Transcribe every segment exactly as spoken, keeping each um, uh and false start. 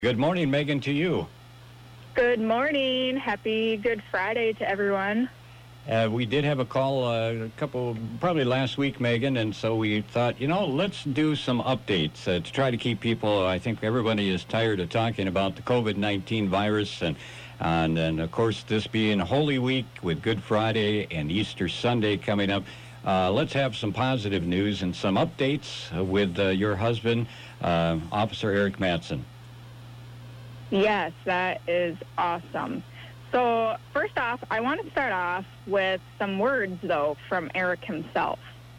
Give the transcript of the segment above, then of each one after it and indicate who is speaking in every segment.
Speaker 1: Good morning, Megan, to you.
Speaker 2: Good morning. Happy Good Friday to everyone.
Speaker 1: Uh, we did have a call uh, a couple, probably last week, Megan, and so we thought, you know, let's do some updates uh, to try to keep people, I think everybody is tired of talking about the COVID nineteen virus, and, and, and of course, this being Holy Week with Good Friday and Easter Sunday coming up. Uh, let's have some positive news and some updates uh, with uh, your husband, uh, Officer Eric Mattson.
Speaker 2: Yes, that is awesome. So first off, I want to start off with some words, though, from Eric himself.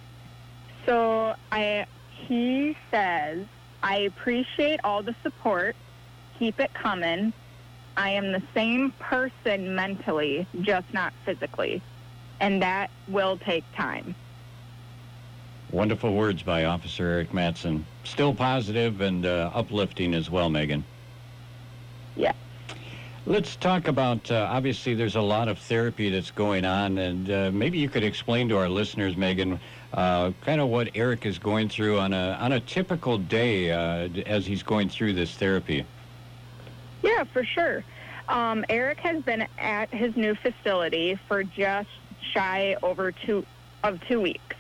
Speaker 2: So I, he says, I appreciate all the support. Keep it coming. I am the same person mentally, just not physically. And that will take time.
Speaker 1: Wonderful words by Officer Eric Mattson. Still positive and uh, uplifting as well, Megan.
Speaker 2: Yeah.
Speaker 1: Let's talk about, uh, obviously, there's a lot of therapy that's going on, and uh, maybe you could explain to our listeners, Megan, uh, kind of what Eric is going through on a on a typical day uh, as he's going through this therapy.
Speaker 2: Yeah, for sure. Um, Eric has been at his new facility for just shy over two of two weeks.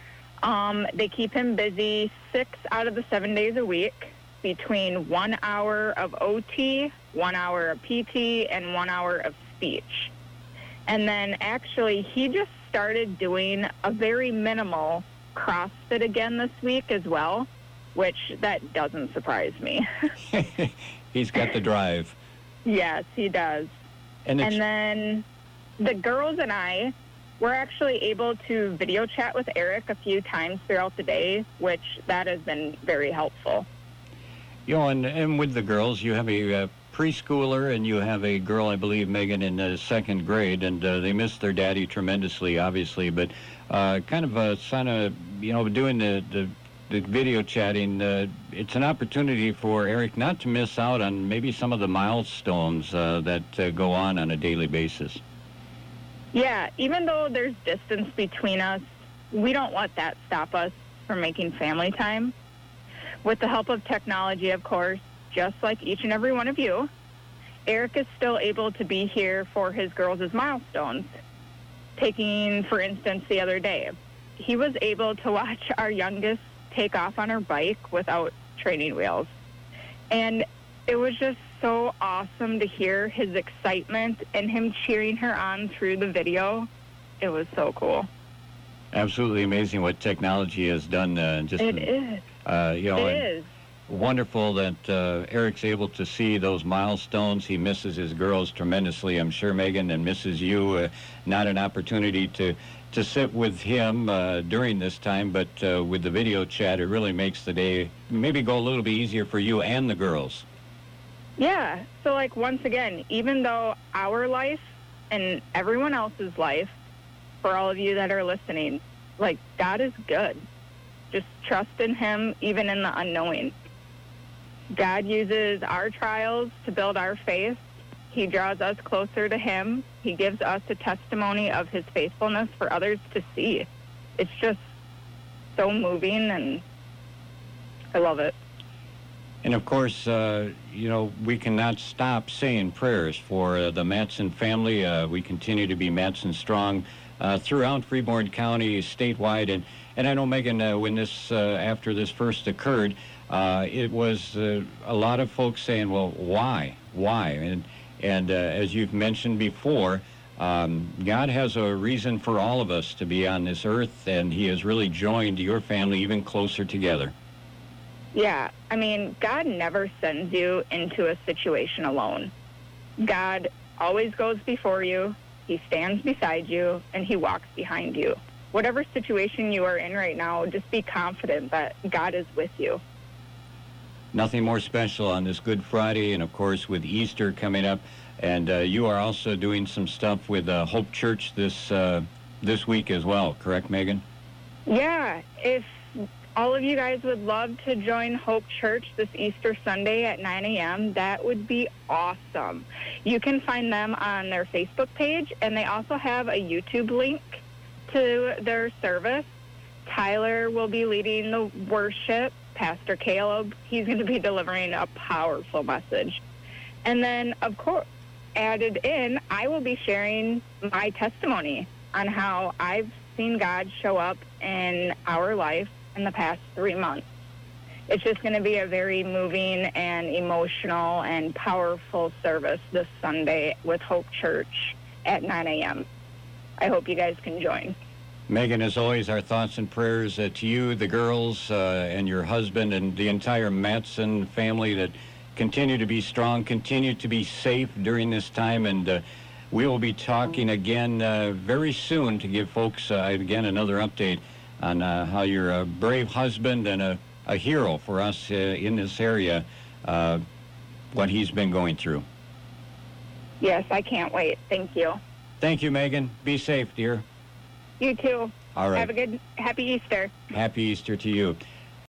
Speaker 2: Um, they keep him busy six out of the seven days a week, between one hour of O T, one hour of P T, and one hour of speech. And then actually, he just started doing a very minimal CrossFit again this week as well, which that doesn't surprise me.
Speaker 1: He's got the drive.
Speaker 2: Yes, he does.
Speaker 1: And,
Speaker 2: and then the girls and I were actually able to video chat with Eric a few times throughout the day, which that has been very helpful.
Speaker 1: You know, and, and with the girls, you have a uh, preschooler and you have a girl, I believe, Megan, in uh, second grade, and uh, they miss their daddy tremendously, obviously, but uh, kind of a sign of, you know, doing the, the, the video chatting, uh, it's an opportunity for Eric not to miss out on maybe some of the milestones uh, that uh, go on on a daily basis.
Speaker 2: Yeah, even though there's distance between us, we don't let that stop us from making family time. With the help of technology, of course, just like each and every one of you, Eric is still able to be here for his girls' milestones. Taking, for instance, the other day, he was able to watch our youngest take off on her bike without training wheels. And it was just so awesome to hear his excitement and him cheering her on through the video. It was so cool.
Speaker 1: Absolutely amazing what technology has done. Uh, just
Speaker 2: it is.
Speaker 1: Uh, you know,
Speaker 2: it is.
Speaker 1: Wonderful that uh, Eric's able to see those milestones. He misses his girls tremendously, I'm sure, Megan, and misses you. Uh, not an opportunity to, to sit with him uh, during this time, but uh, with the video chat, it really makes the day maybe go a little bit easier for you and the girls.
Speaker 2: Yeah. So, like, once again, even though our life and everyone else's life, for all of you that are listening, like, God is good. Just trust in him, even in the unknowing. God uses our trials to build our faith. He draws us closer to him. He gives us a testimony of his faithfulness for others to see. It's just so moving, and I love it.
Speaker 1: And, of course, uh, you know, we cannot stop saying prayers for uh, the Mattson family. Uh, we continue to be Mattson strong uh, throughout Freeborn County, statewide. And, and I know, Megan, uh, when this, uh, after this first occurred, uh, it was uh, a lot of folks saying, well, why? Why? And, and uh, as you've mentioned before, um, God has a reason for all of us to be on this earth, and he has really joined your family even closer together.
Speaker 2: Yeah, I mean, God never sends you into a situation alone. God always goes before you, he stands beside you, and he walks behind you. Whatever situation you are in right now, just be confident that God is with you.
Speaker 1: Nothing more special on this Good Friday, and of course with Easter coming up. And uh, you are also doing some stuff with uh, Hope Church this uh, this week as well, correct, Megan?
Speaker 2: Yeah, if all of you guys would love to join Hope Church this Easter Sunday at nine a.m., that would be awesome. You can find them on their Facebook page, and they also have a YouTube link to their service. Tyler will be leading the worship, Pastor Caleb. He's going to be delivering a powerful message. And then, of course, added in, I will be sharing my testimony on how I've seen God show up in our life in the past three months. It's just going to be a very moving and emotional and powerful service this Sunday with Hope Church at nine a.m. I hope you guys can join.
Speaker 1: Megan, as always, our thoughts and prayers uh, to you, the girls, uh, and your husband, and the entire Matson family, that continue to be strong, continue to be safe during this time, and uh, we will be talking again uh, very soon to give folks, uh, again, another update on uh, how you're a brave husband and a, a hero for us uh, in this area, uh, what he's been going through.
Speaker 2: Yes, I can't wait. Thank you.
Speaker 1: Thank you, Megan. Be safe, dear.
Speaker 2: You too.
Speaker 1: All right.
Speaker 2: Have a good, happy Easter.
Speaker 1: Happy Easter to you.